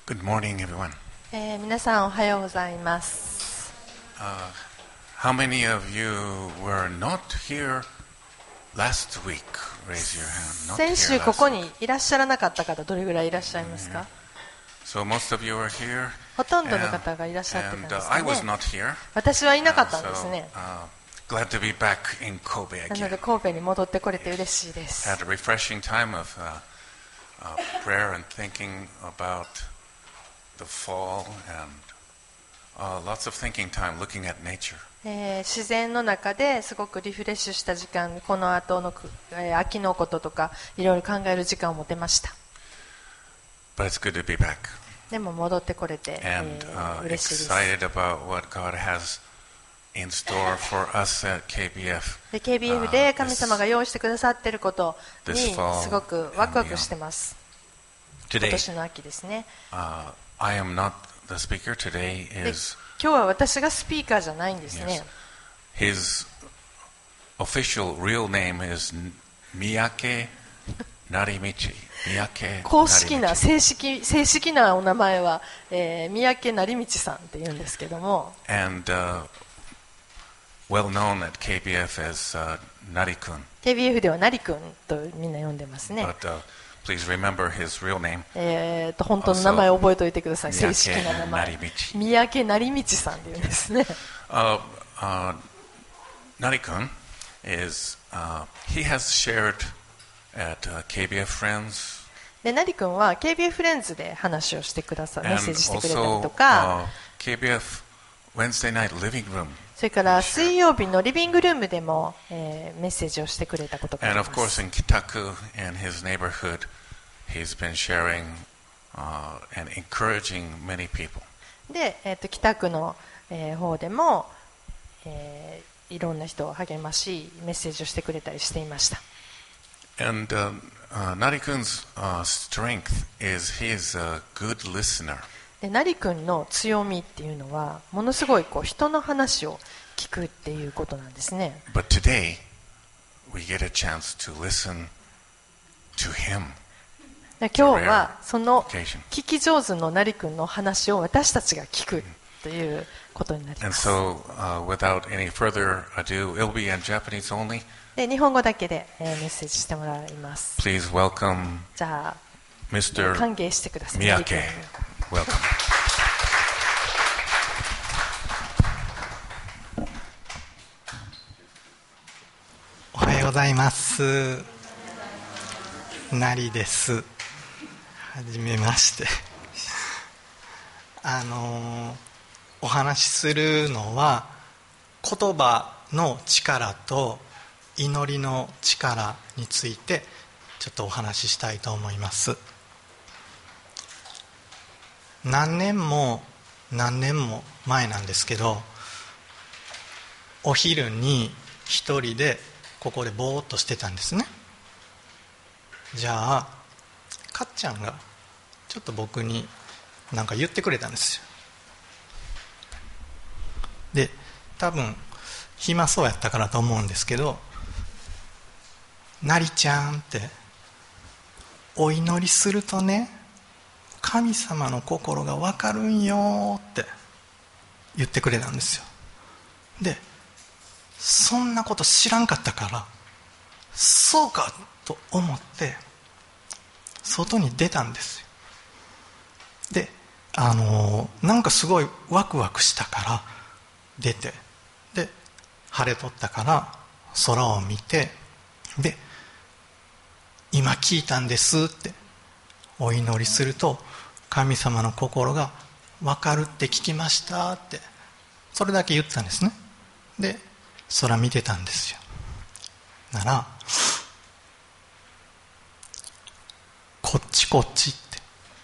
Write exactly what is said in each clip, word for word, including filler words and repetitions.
Good morning, everyone. えー、皆さんおはようございます。 Uh, how many of you were not here last week? Raise your hand. Not 先 here 週こ last こ week. にいらっしゃらなかった方どれぐらいいらっしゃいますか？ So most of you are here. ほとんどの方がいらっしゃってたん And です uh, I か was ね。 not here. 私はいなかったん Uh, です so ね。 uh, glad to be back in Kobe なので again. 神戸に戻ってこれて嬉しいです。 Had a refreshing time of uh, uh, prayer and thinking about the fall and uh, lots of thinking time looking at nature. えー、自然の中ですごくリフレッシュした時間、この後の、えー、秋のこととかいろいろ考える時間を持てました。 But it's good to be back. でも戻ってこれて、え And ー uh, 嬉しいです。 excited about what God has in store for us at ケービーエフ. で ケービーエフ で神様が用意してくださっていることにすごくワクワクしてます。今 Today, 年の秋ですね。 uh, I am not the speaker. Today で is 今日は私がスピーカーじゃないんですね。 his official real name is Miyake Narimichi. Miyake 公式な Narimichi. 正式正式なお名前は、えー、三宅成道さんって言うんですけども、 And uh, well known at ケービーエフ as uh, Nari-kun. ケービーエフ では成君とみんな呼んでますね。 But uh, please remember his real name. えー、と本当の名前を覚えておいてください。正式な名前。 三宅成道。 三宅成道さんって言うんですね。 Uh, uh, Nari-kun is, uh, he has shared at uh, ケービーエフ Friends で成君は ケービーエフ フレンズで話をしてくださる、メッ and セージしてくれたり also とか、 uh, ケービーエフ Wednesday night living room. それから水曜日のリビングルームでも、えーメッセージをしてくれたことがあり And ま of す。 course in Kitaku and his neighborhood, he's been sharing uh, and encouraging many people. で、えー、と北区の、えー方でも、えーいろんな人を励ましメッセージをしてくれたりしていました。 And uh, uh, Nari-kun's uh, strength is he's a good listener. で成君の強みっていうのはものすごいこう人の話を聞くっていうことなんですね。 But today, we get a chance to listen to him. で今日はその occasion. 聞き上手の成君の話を私たちが聞くということになり And ます。 so, uh, without any further ado, it'll be in Japanese only. で日本語だけで、えーメッセージしてもらいます。 Please welcome じゃあ Mister 歓迎してください。 Miyake. Welcome. おはようございます。なりです。はじめまして。あのー、お話しするのは言葉の力と祈りの力についてちょっとお話ししたいと思います。何年も何年も前なんですけど、お昼に一人でここでぼーっとしてたんですね。じゃあかっちゃんがちょっと僕に何か言ってくれたんですよ。で多分暇そうやったからと思うんですけど、なりちゃんってお祈りするとね、神様の心が分かるんよって言ってくれたんですよ。でそんなこと知らんかったから、そうかと思って外に出たんですよ。であのー、なんかすごいワクワクしたから出て、で晴れとったから空を見て、で今聞いたんですって、お祈りすると神様の心が分かるって聞きましたって、それだけ言ったんですね。で空見てたんですよ。ならこっちこっちって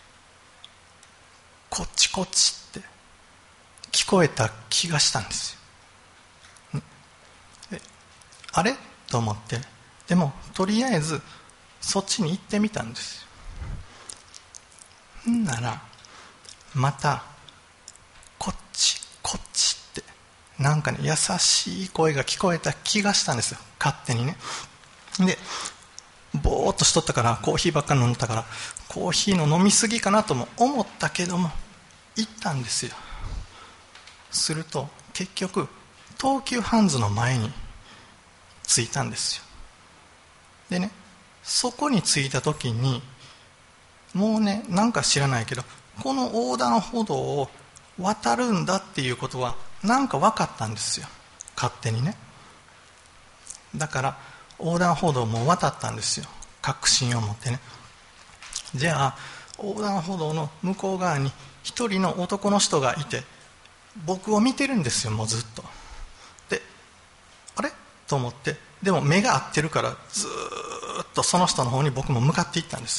こっちこっちって聞こえた気がしたんですよ。であれと思って、でもとりあえずそっちに行ってみたんですよ。んならまたこっちこっちってなんかね優しい声が聞こえた気がしたんですよ、勝手にね。でぼーっとしとったからコーヒーばっかり飲んだからコーヒーの飲みすぎかなとも思ったけども行ったんですよ。すると結局東急ハンズの前に着いたんですよ。でね、そこに着いた時にもうね、なんか知らないけどこの横断歩道を渡るんだっていうことはなんか分かったんですよ、勝手にね。だから横断歩道も渡ったんですよ、確信を持ってね。じゃあ横断歩道の向こう側に一人の男の人がいて僕を見てるんですよ、もうずっと。で、あれと思って、でも目が合ってるからずーっとその人の方に僕も向かっていったんです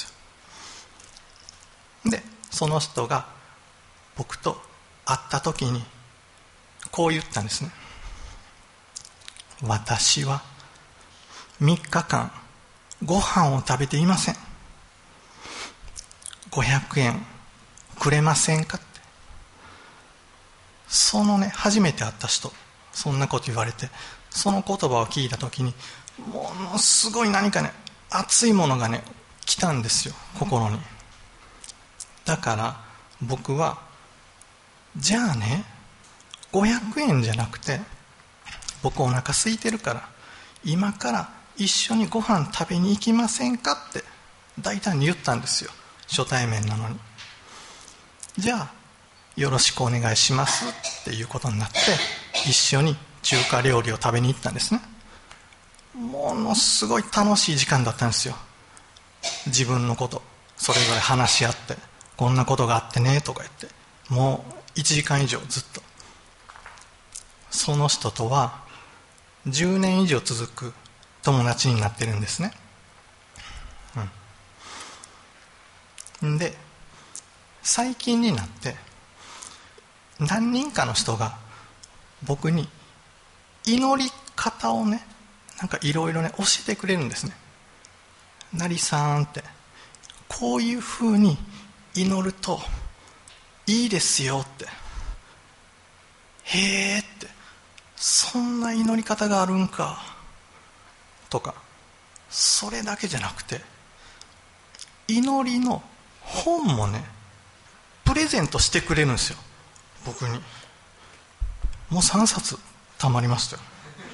よ。で、その人が僕と会った時にこう言ったんですね。私はみっかかんご飯を食べていません。ごひゃくえんくれませんかって。そのね、初めて会った人、そんなこと言われて、その言葉を聞いた時にものすごい何かね、熱いものがね来たんですよ、心に。だから僕はじゃあね、ごひゃくえんじゃなくて僕お腹空いてるから今から一緒にご飯食べに行きませんかって大胆に言ったんですよ、初対面なのに。じゃあよろしくお願いしますっていうことになって、一緒に中華料理を食べに行ったんですね。ものすごい楽しい時間だったんですよ。自分のことそれぞれ話し合って、こんなことがあってねとか言って、もういちじかん以上ずっと。その人とはじゅうねん以上続く友達になってるんですね。うん。で、最近になって何人かの人が僕に祈り方をね、なんかいろいろね教えてくれるんですね。なりさんってこういうふうに祈るといいですよって。へーって、そんな祈り方があるんかとか。それだけじゃなくて祈りの本もねプレゼントしてくれるんですよ、僕に。もうさんさつたまりましたよ。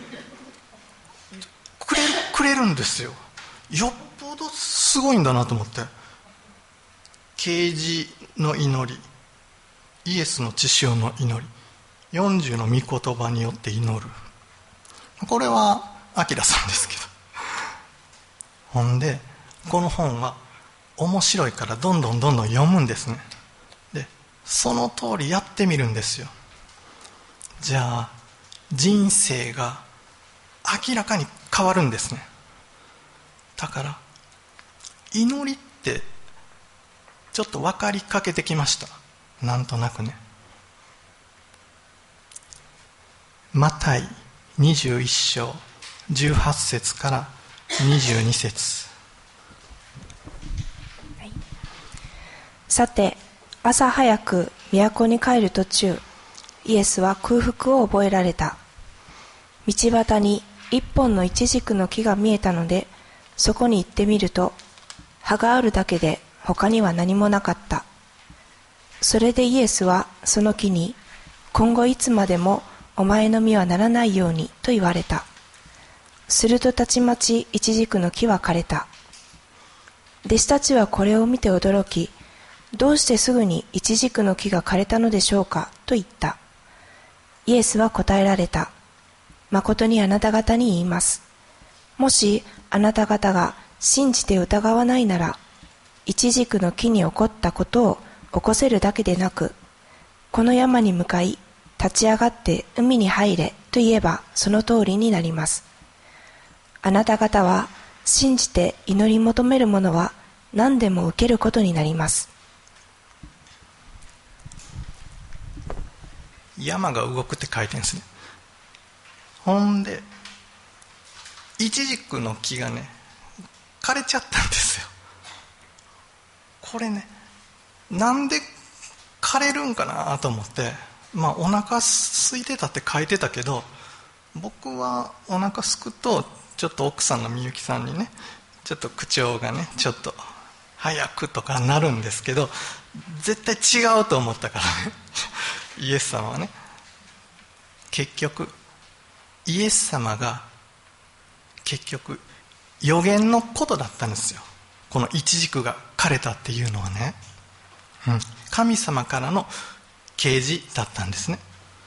くれるくれるんですよ。よっぽどすごいんだなと思って。啓示の祈り、イエスの血潮の祈り、よんじゅうの御言葉によって祈る。これはアキラさんですけど。ほんでこの本は面白いからどんどんどんどん読むんですね。でその通りやってみるんですよ。じゃあ人生が明らかに変わるんですね。だから祈りってちょっと分かりかけてきました、なんとなくね。マタイにじゅういっ章じゅうはち節からにじゅうに節。 はい、さて朝早く都に帰る途中、イエスは空腹を覚えられた。道端に一本のイチジクの木が見えたので、そこに行ってみると葉があるだけで他には何もなかった。それでイエスはその木に、今後いつまでもお前の実はならないようにと言われた。するとたちまちイチジクの木は枯れた。弟子たちはこれを見て驚き、どうしてすぐにイチジクの木が枯れたのでしょうかと言った。イエスは答えられた。誠にあなた方に言います。もしあなた方が信じて疑わないなら、イチジクの木に起こったことを起こせるだけでなく、この山に向かい立ち上がって海に入れと言えばその通りになります。あなた方は信じて祈り求めるものは何でも受けることになります。 山が動くって書いてるんですね。ほんでイチジクの木がね枯れちゃったんですよ。これね、なんで枯れるんかなと思って、まあお腹空いてたって書いてたけど、僕はお腹すくとちょっと奥さんのみゆきさんにね、 ちょっと口調がねちょっと早くとかなるんですけど、絶対違うと思ったからねイエス様はね、結局イエス様が結局予言のことだったんですよ。このイチジクが枯れたっていうのはね、うん、神様からの啓示だったんですね。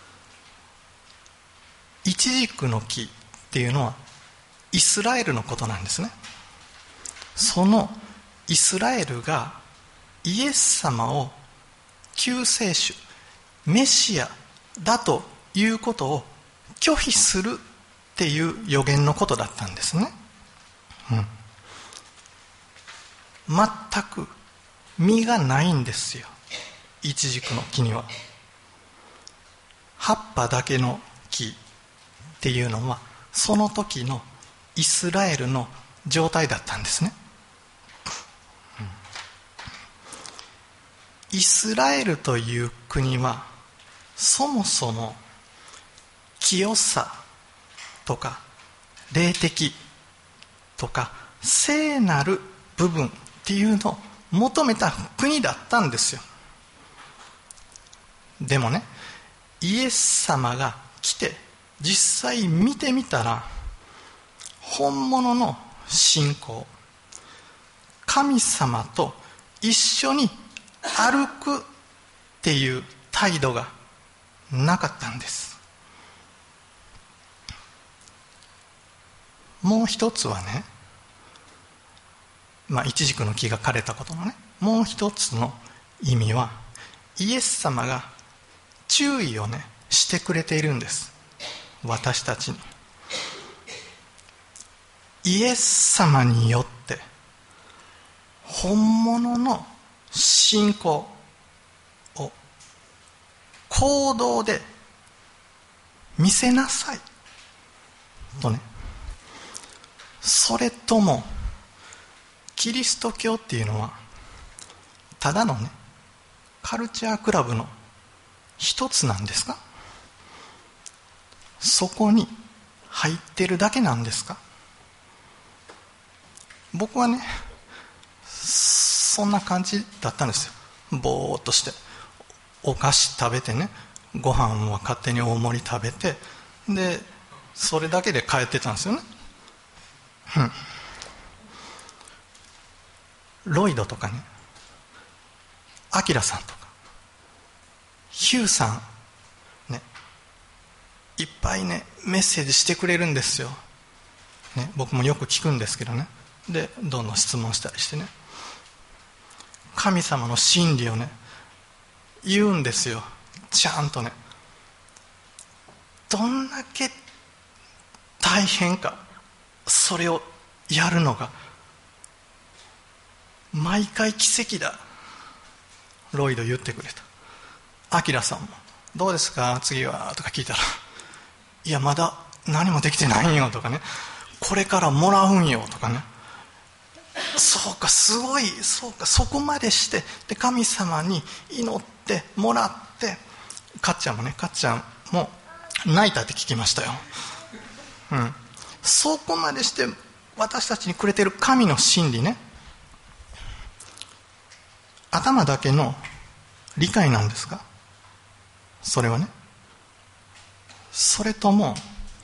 イチジクの木っていうのはイスラエルのことなんですね。そのイスラエルがイエス様を救世主メシアだということを拒否するっていう予言のことだったんですね、うん、全く実がないんですよ、イチジクの木には。葉っぱだけの木っていうのはその時のイスラエルの状態だったんですね、うん、イスラエルという国はそもそも清さとか霊的とか聖なる部分っていうのを求めた国だったんですよ。でもね、イエス様が来て実際見てみたら、本物の信仰、神様と一緒に歩くっていう態度がなかったんです。もう一つはね、まあイチジクの木が枯れたことのね、もう一つの意味は、イエス様が注意をねしてくれているんです、私たちに。イエス様によって本物の信仰を行動で見せなさいとね。それともキリスト教っていうのはただのねカルチャークラブの一つなんですか？そこに入ってるだけなんですか？僕はねそんな感じだったんですよ。ぼーっとしてお菓子食べてね、ご飯は勝手に大盛り食べて、でそれだけで帰ってたんですよね、うん、ロイドとかね、アキラさんとかヒューさんね、いっぱいねメッセージしてくれるんですよ、ね、僕もよく聞くんですけどね。でどんどん質問したりしてね、神様の真理をね言うんですよ、ちゃんとね。どんだけ大変か、それをやるのが毎回奇跡だ、ロイド言ってくれた。アキラさんもどうですか次はとか聞いたら、いやまだ何もできてないんよとかね、これからもらうんよとかね。そうか、すごい、そうか、そこまでして、で神様に祈ってもらって、かっちゃんもね、かっちゃんも泣いたって聞きましたよ、うん、そこまでして私たちにくれてる神の真理ね、頭だけの理解なんですか？それはね。それとも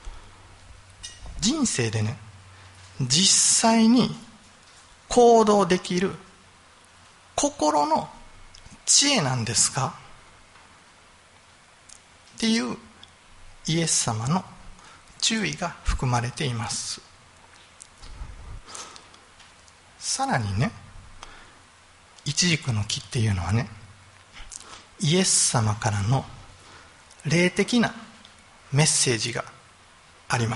人生でね実際に行動できる心の知恵なんですかっていうイエス様の注意が含まれています。さらにね、イチジクの木っていうのはね、イエス様からの霊的なメッセージがあります。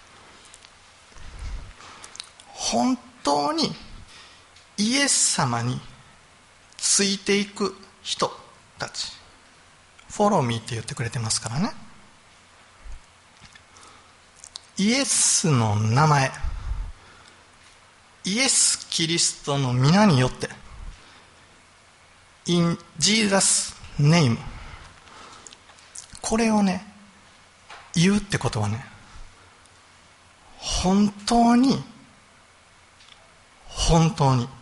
本当にイエス様についていく人たち、フォローミーって言ってくれてますからね。イエスの名前、イエス・キリストの皆によって In Jesus' name、 これをね言うってことはね、本当に本当に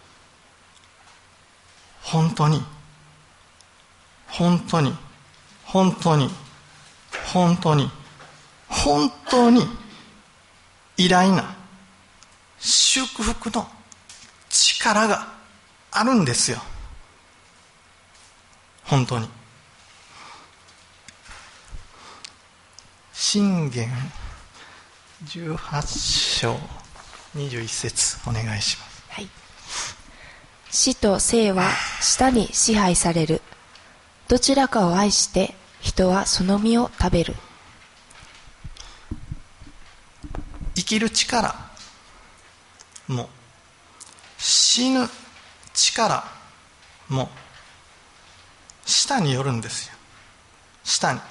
本当に本当に本当に本当に本当に偉大な祝福の力があるんですよ。本当に。箴言じゅうはちしょうにじゅういち節お願いします。 はい。死と生は舌に支配される。どちらかを愛して人はその実を食べる。 生きる力も死ぬ力も舌によるんですよ。舌に。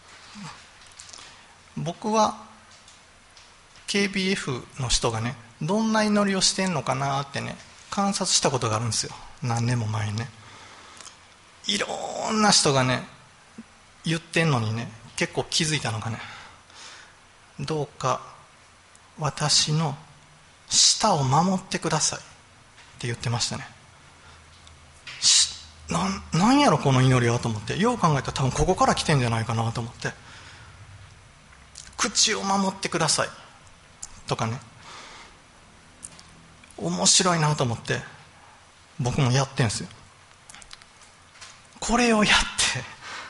僕は ケービーエフ の人がね、どんな祈りをしてんのかなってね、観察したことがあるんですよ。何年も前にね。いろんな人がね言ってんのにね、結構気づいたのがね、どうか私の舌を守ってくださいって言ってましたね。な ん, なんやろこの祈りはと思って、よう考えたら多分ここから来てんじゃないかなと思って、口を守ってくださいとかね、面白いなと思って僕もやってんですよ。これをやって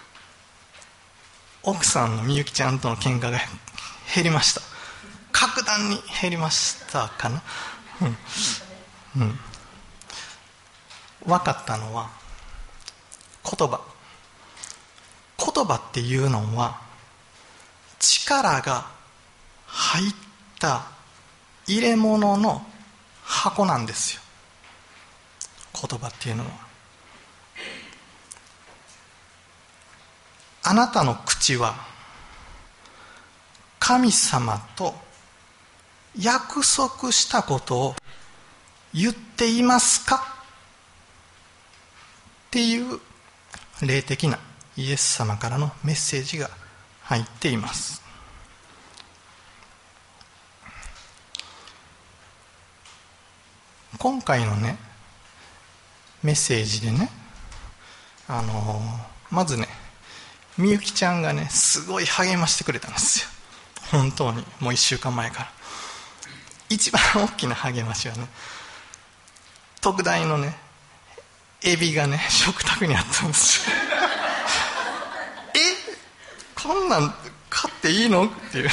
奥さんのみゆきちゃんとの喧嘩が減りました。格段に減りましたかな。うん、うん、分かったのは言葉言葉っていうのは力が入った入れ物の箱なんですよ。言葉っていうのはあなたの口は神様と約束したことを言っていますかっていう霊的なイエス様からのメッセージが入っています。今回のねメッセージでね、あのー、まずねみゆきちゃんがねすごい励ましてくれたんですよ。本当にもういっしゅうかんまえから。一番大きな励ましはね、特大のねエビがね食卓にあったんですよ。えこんなん買っていいのっていう。エ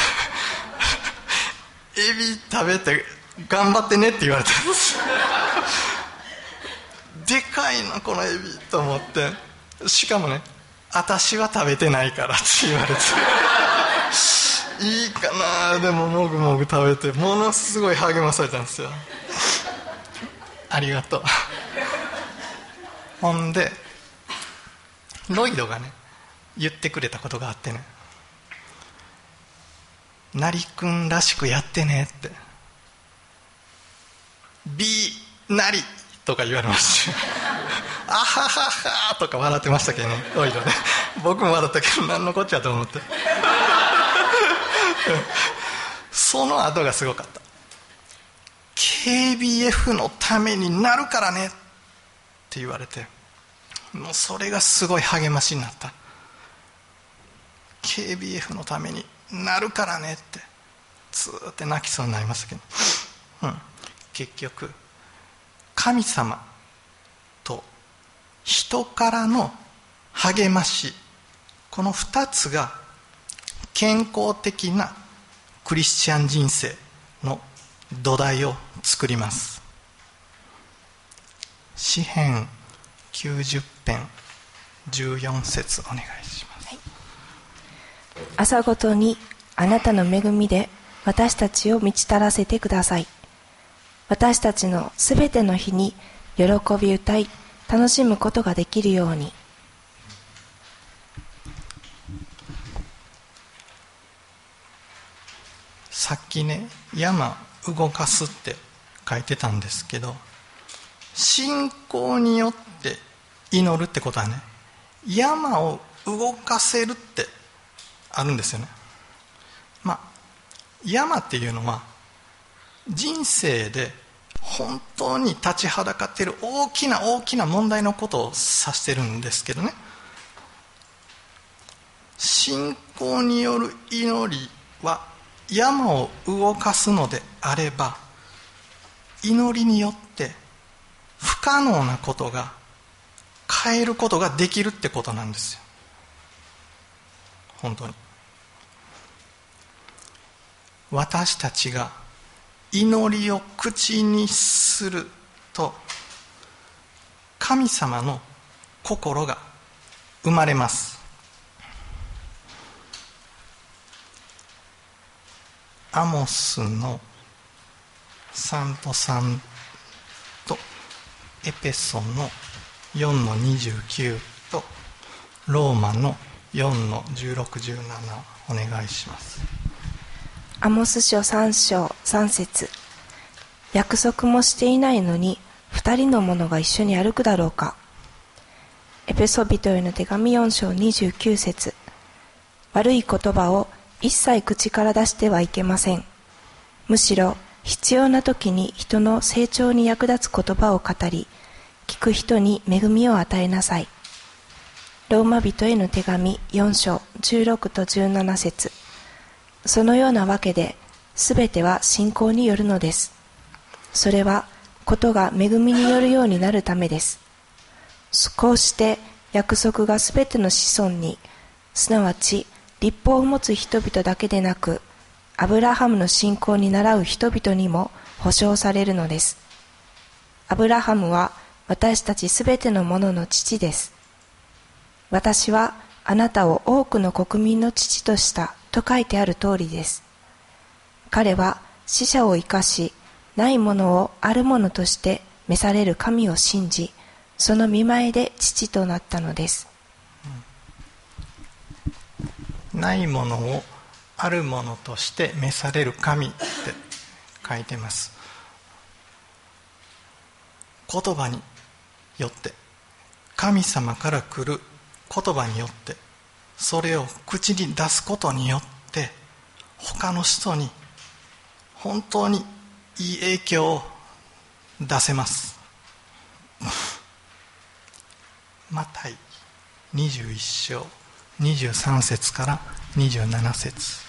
ビ食べて頑張ってねって言われたんですよ。でかいなこのエビと思って、しかもね私は食べてないからって言われていいかな、でももぐもぐ食べてものすごい励まされたんですよ。ありがとう。ほんでロイドがね言ってくれたことがあってね、なりくんらしくやってねって、ビーなりとか言われましたあはははとか笑ってましたけどね、ロイドね。僕も笑ったけど何のこっちゃと思ってその後がすごかった。 ケービーエフ のためになるからねって言われて、もうそれがすごい励ましになった。 ケービーエフ のためになるからねってずーって泣きそうになりましたけど、うん、結局神様と人からの励まし、このふたつが健康的なクリスチャン人生の土台を作ります。詩編きゅうじゅっぺんじゅうよん節お願いします。はい、 朝ごとにあなたの恵みで私たちを満ち足らせてください。私たちのすべての日に喜び歌い楽しむことができるように。 さっきね山動かすって書いてたんですけど、信仰によって祈るってことはね、山を動かせるってあるんですよね。まあ山っていうのは人生で本当に立ちはだかっている大きな大きな問題のことを指してるんですけどね、信仰による祈りは山を動かすのであれば、祈りによって不可能なことが変えることができるってことなんですよ。本当に私たちが祈りを口にすると、神様の心が生まれます。アモスのさんとさんとエペソのよんのにじゅうきゅうとローマのよんのじゅうろく、じゅうななお願いします。 アモス書さん章さん節、約束もしていないのに二人の者が一緒に歩くだろうか。エペソ人への手紙よん章にじゅうきゅう節、悪い言葉を一切口から出してはいけません。むしろ必要な時に人の成長に役立つ言葉を語り、聞く人に恵みを与えなさい。ローマ人への手紙よん章じゅうろくとじゅうなな節、そのようなわけで、すべては信仰によるのです。それは、ことが恵みによるようになるためです。こうして約束がすべての子孫に、すなわち律法を持つ人々だけでなく、アブラハムの信仰に倣う人々にも保証されるのです。アブラハムは私たちすべてのものの父です。私はあなたを多くの国民の父としたと書いてある通りです。彼は死者を生かし、ないものをあるものとして召される神を信じ、その御前で父となったのです。 ないものをあるものとして召される神って書いてます。言葉によって、神様から来る言葉によって、それを口に出すことによって他の人に本当にいい影響を出せます。マタイにじゅういっ章にじゅうさん節からにじゅうなな節。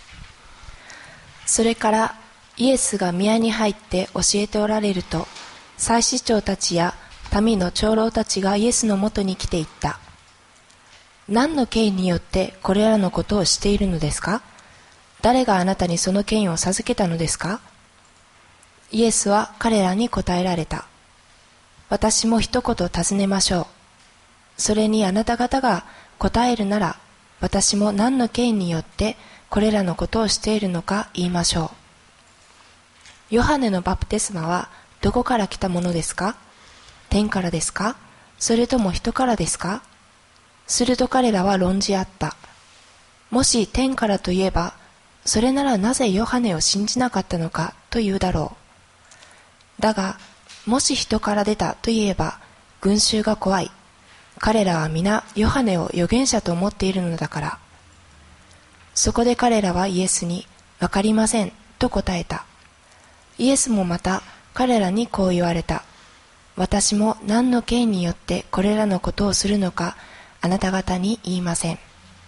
それからイエスが宮に入って教えておられると、祭司長たちや民の長老たちがイエスのもとに来ていった。何の権威によってこれらのことをしているのですか？誰があなたにその権威を授けたのですか？イエスは彼らに答えられた。私も一言尋ねましょう。それにあなた方が答えるなら、私も何の権威によってこれらのことをしているのか言いましょう。ヨハネのバプテスマはどこから来たものですか？天からですか？それとも人からですか？すると彼らは論じ合った。もし天からといえば、それならなぜヨハネを信じなかったのかというだろう。だが、もし人から出たといえば、群衆が怖い。彼らは皆ヨハネを預言者と思っているのだから。そこで彼らはイエスに、わかりませんと答えた。イエスもまた彼らにこう言われた。私も何の権威によってこれらのことをするのか、あなた方に言いません。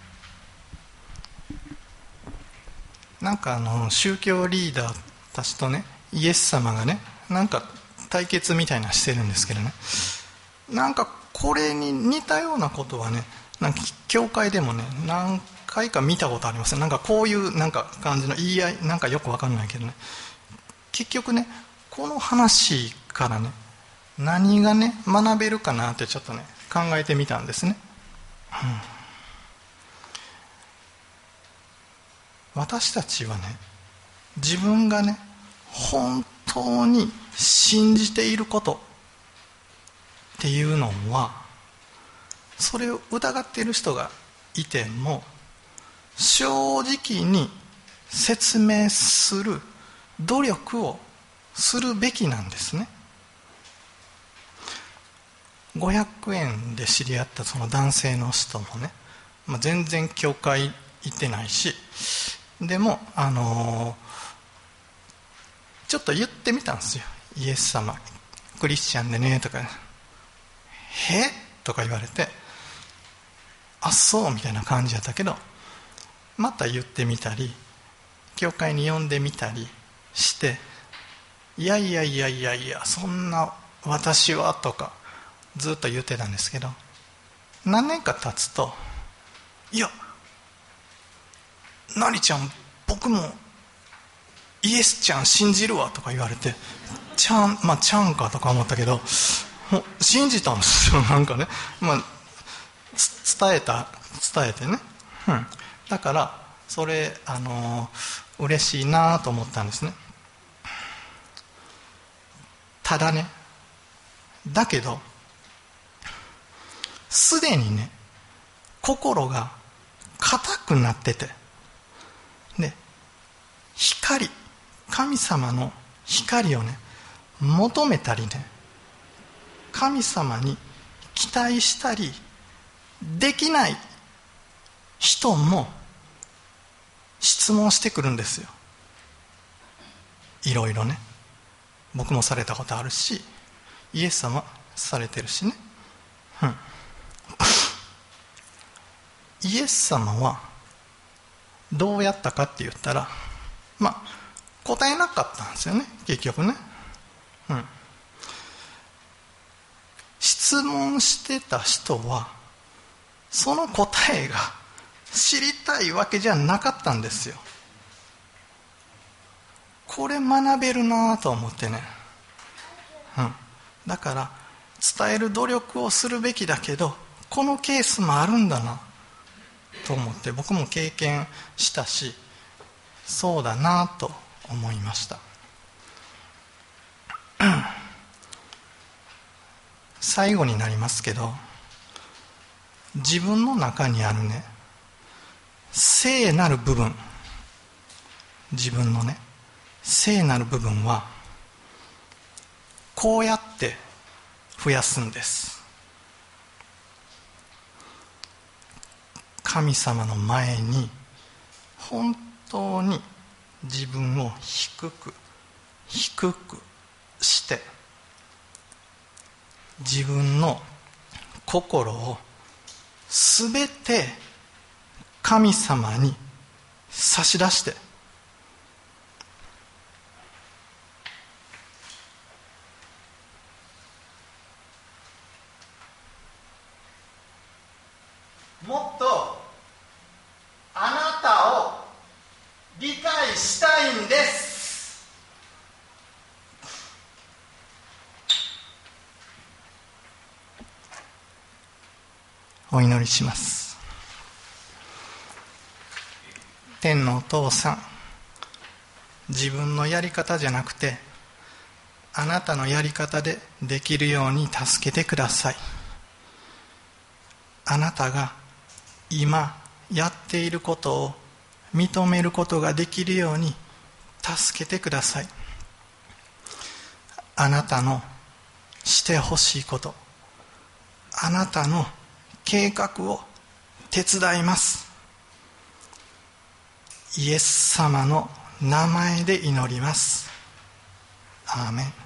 なんかあの宗教リーダーたちとね、イエス様がね、なんか対決みたいなしてるんですけどね、なんかこれに似たようなことはね、なんか教会でもね何回か見たことありますね。なんかこういうなんか感じの言い合い、なんかよくわかんないけどね、結局ねこの話からね何がね学べるかなってちょっとね考えてみたんですね。うん、私たちはね、自分がね本当に信じていることっていうのは、それを疑っている人がいても正直に説明する努力をするべきなんですね。ごひゃくえんで知り合ったその男性の人もね、まあ、全然教会行ってないし、でもあのー、ちょっと言ってみたんですよ。 イエス様クリスチャンでねとか、へとか言われて、あそうみたいな感じだったけど、また言ってみたり教会に呼んでみたりして、いやいやいやいやいやそんな私はとかずっと言ってたんですけど、何年か経つと、いやなりちゃん僕もイエスちゃん信じるわとか言われて、ちゃんまあちゃんかとか思ったけど、もう信じたんですよ。なんかね、まあ伝えた伝えてね、うん、だからそれあのー、嬉しいなと思ったんですね。ただね、だけどすでにね心が硬くなってて、で光、神様の光をね求めたりね、神様に期待したりできない人も質問してくるんですよ。いろいろね、僕もされたことあるし、イエス様されてるしね、うん、イエス様はどうやったかって言ったら、まあ答えなかったんですよね、結局ね、うん、質問してた人はその答えが知りたいわけじゃなかったんですよ。これ学べるなと思ってね、うん、だから伝える努力をするべきだけど、このケースもあるんだなと思って、僕も経験したし、そうだなと思いました。最後になりますけど、自分の中にあるね聖なる部分、自分のね聖なる部分はこうやって増やすんです。神様の前に本当に自分を低く低くして、自分の心をすべて神様に差し出して、もっとあなたを理解したいんです。お祈りします。天のお父さん、自分のやり方じゃなくてあなたのやり方でできるように助けてください。あなたが今やっていることを認めることができるように助けてください。あなたのしてほしいこと、あなたの計画を手伝います。イエス様の名前で祈ります。アーメン。